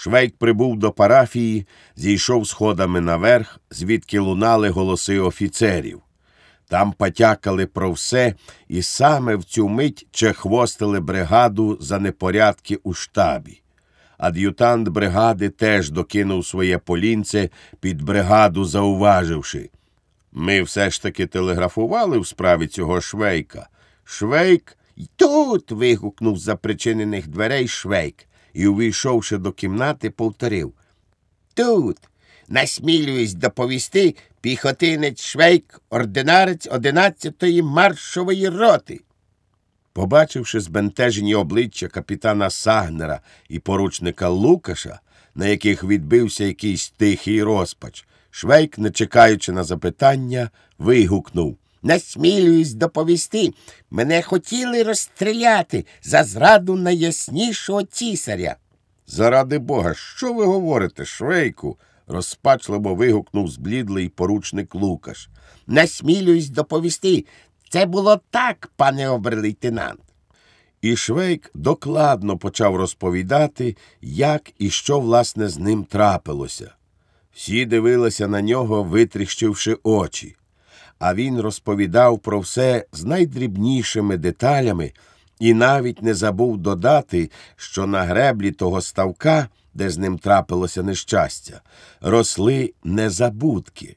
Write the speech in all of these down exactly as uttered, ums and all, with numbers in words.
Швейк прибув до парафії, зійшов сходами наверх, звідки лунали голоси офіцерів. Там потякали про все, і саме в цю мить чехвостили бригаду за непорядки у штабі. Ад'ютант бригади теж докинув своє полінце під бригаду, зауваживши: «Ми все ж таки телеграфували в справі цього Швейка». «Швейк?» «Тут!» – вигукнув з запричинених дверей Швейк і, увійшовши до кімнати, повторив: «Тут! Насмілююсь доповісти, піхотинець Швейк, ординарець одинадцятої маршової роти». Побачивши збентежені обличчя капітана Сагнера і поручника Лукаша, на яких відбився якийсь тихий розпач, Швейк, не чекаючи на запитання, вигукнув: «Насмілююсь доповісти, мене хотіли розстріляти за зраду найяснішого цісаря». «Заради Бога, що ви говорите, Швейку?» – розпачливо вигукнув зблідлий поручник Лукаш. «Насмілююсь доповісти, це було так, пане обер-лейтенант». І Швейк докладно почав розповідати, як і що, власне, з ним трапилося. Всі дивилися на нього, витріщивши очі. А він розповідав про все з найдрібнішими деталями і навіть не забув додати, що на греблі того ставка, де з ним трапилося нещастя, росли незабудки.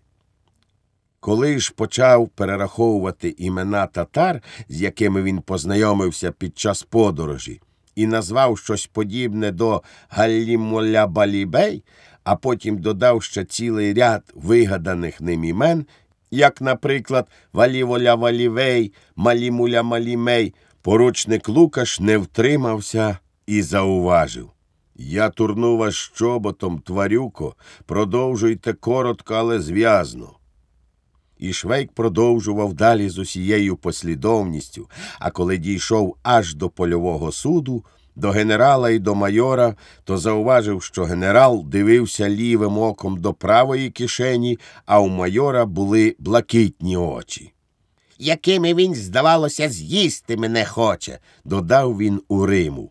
Коли ж почав перераховувати імена татар, з якими він познайомився під час подорожі, і назвав щось подібне до Галлімоля-Балібей, а потім додав ще цілий ряд вигаданих ним імен, як, наприклад, Валіволя-Валівей, Малімуля-Малімей, поручник Лукаш не втримався і зауважив: «Я турну вас щоботом, тварюко, продовжуйте коротко, але зв'язно». І Швейк продовжував далі з усією послідовністю, а коли дійшов аж до польового суду, до генерала і до майора, то зауважив, що генерал дивився лівим оком до правої кишені, а у майора були блакитні очі. «Якими він, здавалося, з'їсти мене хоче», – додав він у Риму.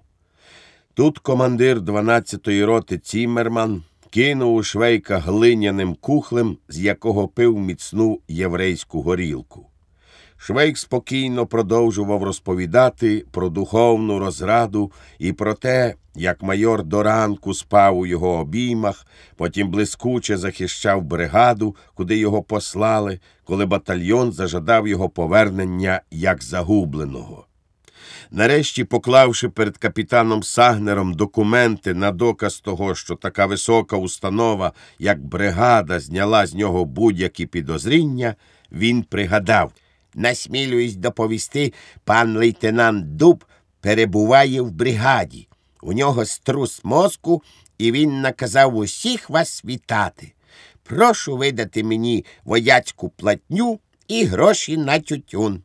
Тут командир дванадцятої роти Ціммерман кинув у Швейка глиняним кухлем, з якого пив міцну єврейську горілку. Швейк спокійно продовжував розповідати про духовну розраду і про те, як майор до ранку спав у його обіймах, потім блискуче захищав бригаду, куди його послали, коли батальйон зажадав його повернення як загубленого. Нарешті, поклавши перед капітаном Сагнером документи на доказ того, що така висока установа, як бригада, зняла з нього будь-які підозріння, він пригадав: «Насмілююсь доповісти, пан лейтенант Дуб перебуває в бригаді. У нього струс мозку, і він наказав усіх вас вітати. Прошу видати мені вояцьку платню і гроші на тютюн».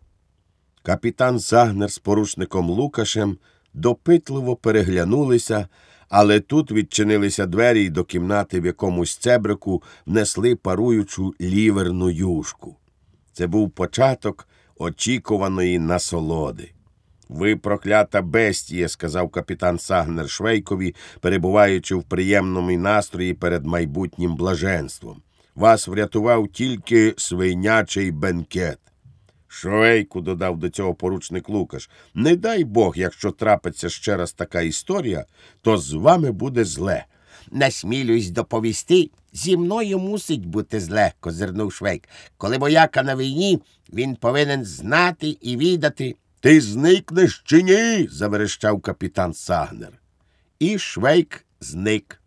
Капітан Сагнер з поручником Лукашем допитливо переглянулися, але тут відчинилися двері, і до кімнати в якомусь цебрику внесли паруючу ліверну юшку. Це був початок очікуваної насолоди. «Ви проклята бестія», – сказав капітан Сагнер Швейкові, перебуваючи в приємному настрої перед майбутнім блаженством. «Вас врятував тільки свинячий бенкет». «Швейку», – додав до цього поручник Лукаш, – «не дай Бог, якщо трапиться ще раз така історія, то з вами буде зле». «Насмілююсь доповісти, зі мною мусить бути зле», – козирнув Швейк. «Коли вояка на війні, він повинен знати і відати». «Ти зникнеш чи ні?» – заверещав капітан Сагнер. І Швейк зник.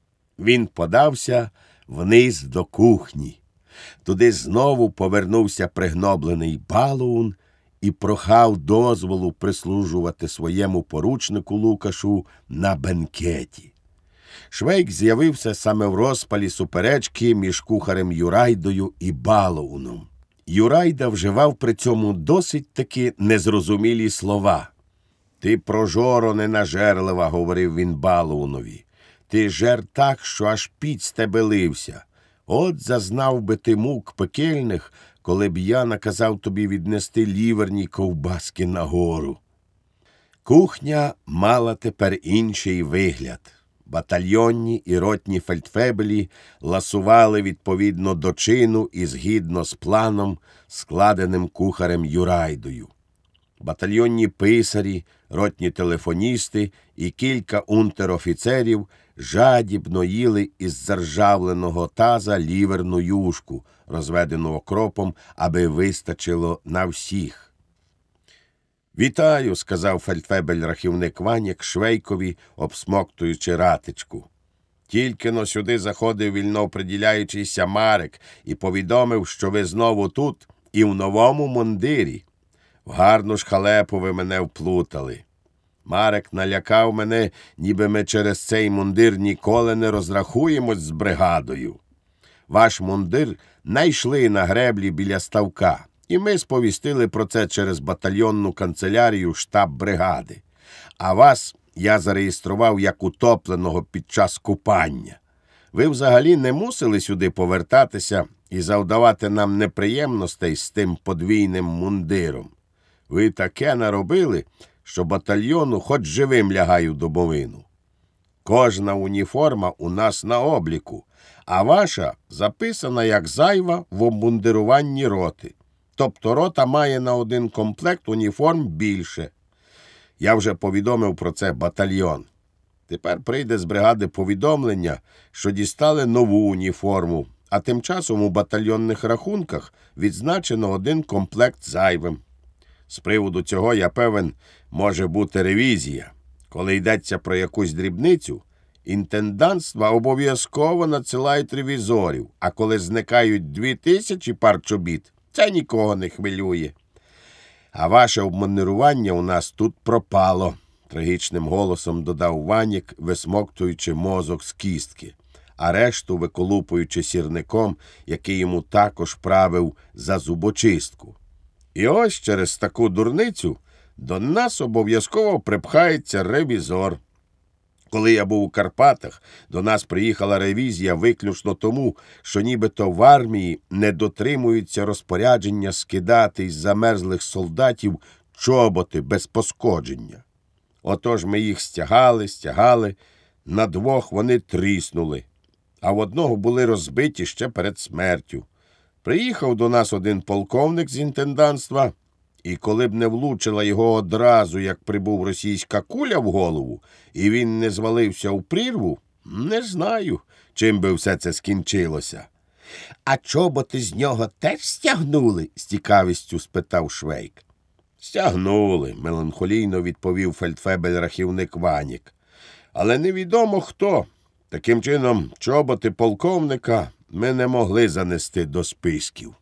Він подався вниз до кухні. Туди знову повернувся пригноблений Балуун і прохав дозволу прислужувати своєму поручнику Лукашу на бенкеті. Швейк з'явився саме в розпалі суперечки між кухарем Юрайдою і Балууном. Юрайда вживав при цьому досить таки незрозумілі слова. «Ти, прожоро ненажерлива», – говорив він Балуунові. «Ти жер так, що аж піт з тебе лився. От зазнав би ти мук пекельних, коли б я наказав тобі віднести ліверні ковбаски нагору». Кухня мала тепер інший вигляд. Батальйонні і ротні фельдфебелі ласували відповідно до чину і згідно з планом, складеним кухарем Юрайдою. Батальйонні писарі, ротні телефоністи і кілька унтер-офіцерів жадібно їли із заржавленого таза ліверну юшку, розведену окропом, аби вистачило на всіх. «Вітаю», – сказав фельдфебель-рахівник Ванік Швейкові, обсмоктуючи ратичку. «Тільки-но сюди заходив вільнооприділяючийся Марек і повідомив, що ви знову тут і в новому мундирі. В гарну ж халепу ви мене вплутали. Марек налякав мене, ніби ми через цей мундир ніколи не розрахуємось з бригадою. Ваш мундир найшли на греблі біля ставка. І ми сповістили про це через батальйонну канцелярію штаб бригади. А вас я зареєстрував як утопленого під час купання. Ви взагалі не мусили сюди повертатися і завдавати нам неприємностей з тим подвійним мундиром. Ви таке наробили, що батальйону хоч живим лягай у домовину. Кожна уніформа у нас на обліку, а ваша записана як зайва в обмундируванні роти. Тобто рота має на один комплект уніформ більше. Я вже повідомив про це батальйон. Тепер прийде з бригади повідомлення, що дістали нову уніформу, а тим часом у батальйонних рахунках відзначено один комплект зайвим. З приводу цього, я певен, може бути ревізія. Коли йдеться про якусь дрібницю, інтендантства обов'язково надсилають ревізорів, а коли зникають дві тисячі пар чобіт, це нікого не хвилює. А ваше обмундирування у нас тут пропало, трагічним голосом додав Ванік, висмоктуючи мозок з кістки, а решту виколупуючи сірником, який йому також правив за зубочистку. І ось через таку дурницю до нас обов'язково припхається ревізор. Коли я був у Карпатах, до нас приїхала ревізія виключно тому, що нібито в армії не дотримуються розпорядження скидати із замерзлих солдатів чоботи без пошкодження. Отож ми їх стягали, стягали, на двох вони тріснули, а в одного були розбиті ще перед смертю. Приїхав до нас один полковник з інтендантства, і коли б не влучила його одразу, як прибув російська куля в голову, і він не звалився у прірву, не знаю, чим би все це скінчилося. — А чоботи з нього теж стягнули? — з цікавістю спитав Швейк. — Стягнули, — меланхолійно відповів фельдфебель-рахівник Ванік. — Але невідомо хто. Таким чином, чоботи полковника ми не могли занести до списків.